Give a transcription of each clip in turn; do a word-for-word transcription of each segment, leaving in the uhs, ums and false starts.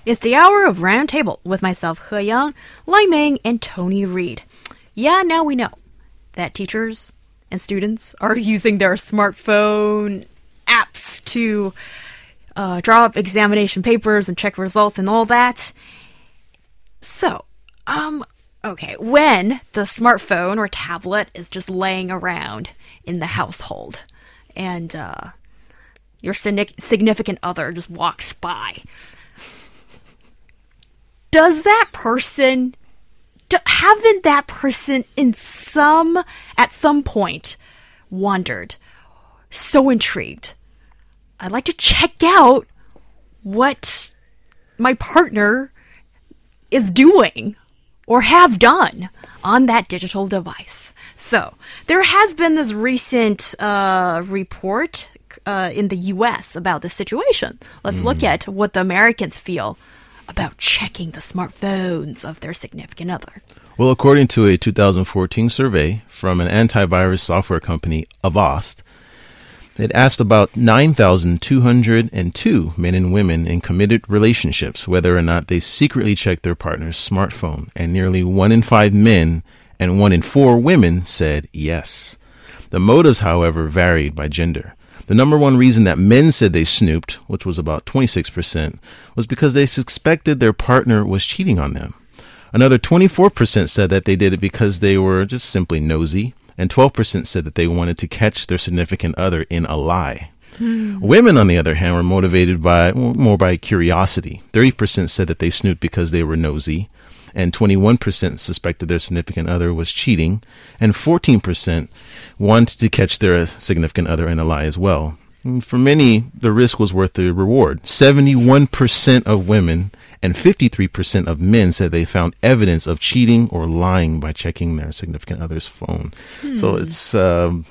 It's the hour of Round Table with myself, He Yang, Lai Ming, and Tony Reed. Yeah, now we know that teachers and students are using their smartphone apps to uh, draw up examination papers and check results and all that. So, um, okay, when the smartphone or tablet is just laying around in the household and uh, your significant other just walks by, does that person, do, haven't that person in some, at some point, wondered, so intrigued, I'd like to check out what my partner is doing or have done on that digital device? So, there has been this recent uh, report uh, in the U S about this situation. Let's mm. look at what the Americans feel about checking the smartphones of their significant other. Well, according to a two thousand fourteen survey from an antivirus software company, Avast, it asked about nine thousand two hundred two men and women in committed relationships whether or not they secretly checked their partner's smartphone, and nearly one in five men and one in four women said yes. The motives, however, varied by gender. The number one reason that men said they snooped, which was about twenty-six percent, was because they suspected their partner was cheating on them. Another twenty-four percent said that they did it because they were just simply nosy, and twelve percent said that they wanted to catch their significant other in a lie. Hmm. Women, on the other hand, were motivated by well, more by curiosity. thirty percent said that they snooped because they were nosy, and twenty-one percent suspected their significant other was cheating, and fourteen percent wanted to catch their significant other in a lie as well. And for many, the risk was worth the reward. seventy-one percent of women and fifty-three percent of men said they found evidence of cheating or lying by checking their significant other's phone. Hmm. So it's, um,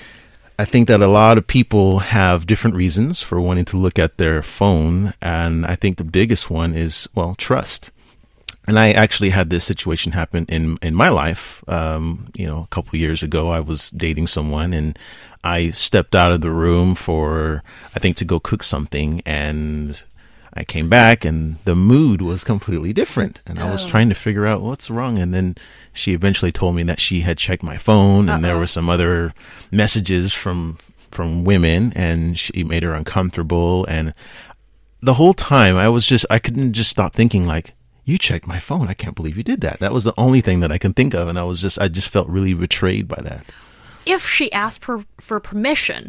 I think that a lot of people have different reasons for wanting to look at their phone. And I think the biggest one is, well, trust. And I actually had this situation happen in, in my life. Um, you know, a couple of years ago, I was dating someone and I stepped out of the room for, I think, to go cook something. And I came back and the mood was completely different. And I was Oh. trying to figure out what's wrong. And then she eventually told me that she had checked my phone and Uh-oh. there were some other messages from, from women and she made her uncomfortable. And the whole time I was just, I couldn't just stop thinking like, you checked my phone. I can't believe you did that. That was the only thing that I can think of. And I was just, I just felt really betrayed by that. If she asked for, for permission,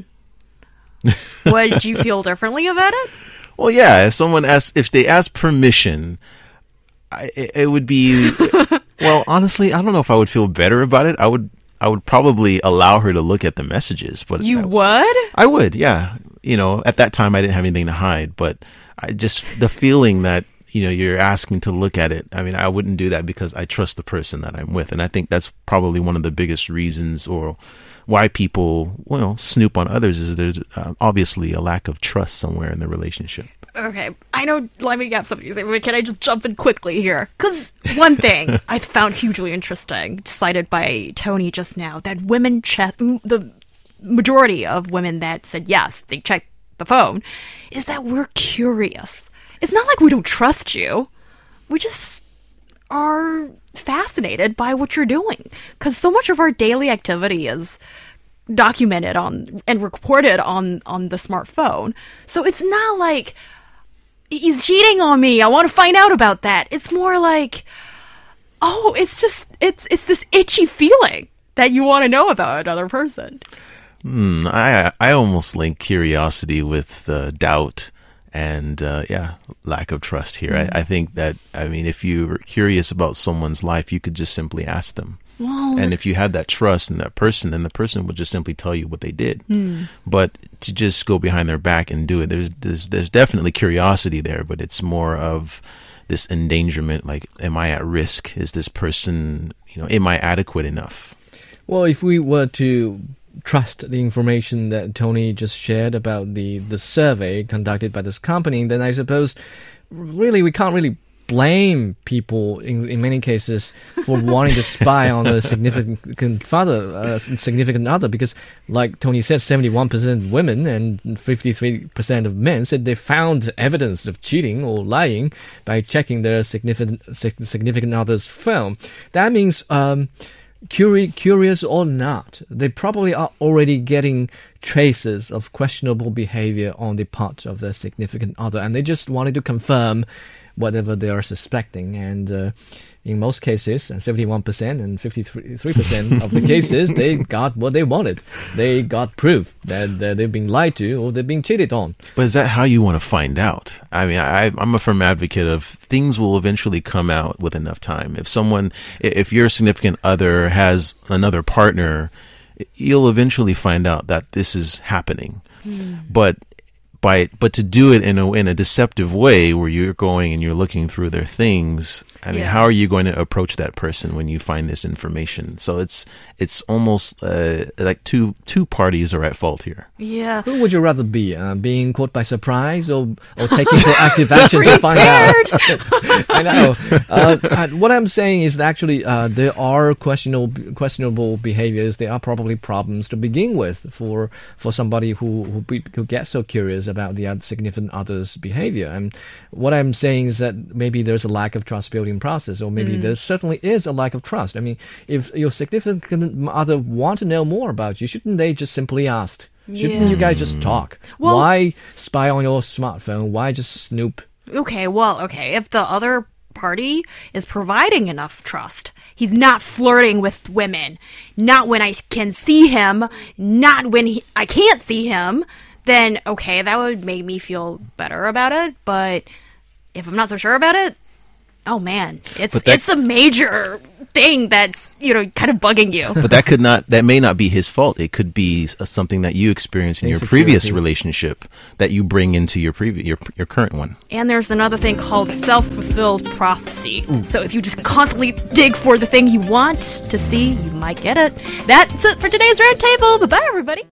would you feel differently about it? Well, yeah, if someone asks, if they ask permission, I, it, it would be, well, honestly, I don't know if I would feel better about it. I would, I would probably allow her to look at the messages, but You I, would? I would, yeah. You know, at that time I didn't have anything to hide, but I just, the feeling that, you know, you're asking to look at it. I mean, I wouldn't do that because I trust the person that I'm with. And I think that's probably one of the biggest reasons or why people, well, snoop on others is there's uh, obviously a lack of trust somewhere in the relationship. Okay, I know, let me have something to say, but can I just jump in quickly here? Because one thing I found hugely interesting, cited by Tony just now, that women check, the majority of women that said yes, they checked the phone, is that we're curious. It's not like we don't trust you. We just are fascinated by what you're doing. Because so much of our daily activity is documented on and reported on, on the smartphone. So it's not like, he's cheating on me, I want to find out about that. It's more like, oh, it's just, it's it's this itchy feeling that you want to know about another person. Hmm, I, I almost link curiosity with uh, doubt. And, uh, yeah, lack of trust here. Mm. I, I think that, I mean, if you're curious about someone's life, you could just simply ask them. Well, and if you had that trust in that person, then the person would just simply tell you what they did. Mm. But to just go behind their back and do it, there's, there's, there's definitely curiosity there, but it's more of this endangerment. Like, am I at risk? Is this person, you know, am I adequate enough? Well, if we were to trust the information that Tony just shared about the, the survey conducted by this company, then I suppose really we can't really blame people in, in many cases for wanting to spy on a significant father, uh, significant other, because like Tony said, seventy-one percent of women and fifty-three percent of men said they found evidence of cheating or lying by checking their significant significant other's phone. That means um, curi- curious or not, they probably are already getting traces of questionable behavior on the part of their significant other, and they just wanted to confirm whatever they are suspecting. And uh, in most cases, seventy-one percent and fifty-three percent of the cases, they got what they wanted. They got proof that, that they've been lied to or they've been cheated on. But is that how you want to find out? I mean, I, I'm a firm advocate of things will eventually come out with enough time. If someone, if your significant other has another partner, you'll eventually find out that this is happening. Mm. But by but to do it in a in a deceptive way, where you're going and you're looking through their things, I mean, Yeah. how are you going to approach that person when you find this information? So it's it's almost uh, like two two parties are at fault here. Yeah. Who would you rather be, uh, being caught by surprise or, or taking proactive action to find out? I know. Uh, uh, what I'm saying is that actually uh, there are questionable questionable behaviors. There are probably problems to begin with for for somebody who who, be, who gets so curious about the other significant other's behavior. And what I'm saying is that maybe there's a lack of trust building process, or maybe mm. there certainly is a lack of trust. I mean, if your significant other want to know more about you, shouldn't they just simply ask? Shouldn't Yeah. you guys just talk? Well- Why spy on your smartphone? Why just snoop? Okay, well, okay, if the other party is providing enough trust, he's not flirting with women, not when I can see him, not when he, I can't see him, then okay, that would make me feel better about it. But if I'm not so sure about it, oh man, it's But that- it's a major thing that's, you know, kind of bugging you. But that could not that may not be his fault. It could be s- something that you experienced in your previous Insecurity. relationship that you bring into your previous your your current one. And there's another thing called self-fulfilled prophecy. So if you just constantly dig for the thing you want to see, you might get it. That's it for today's Red Table. Bye-bye, everybody.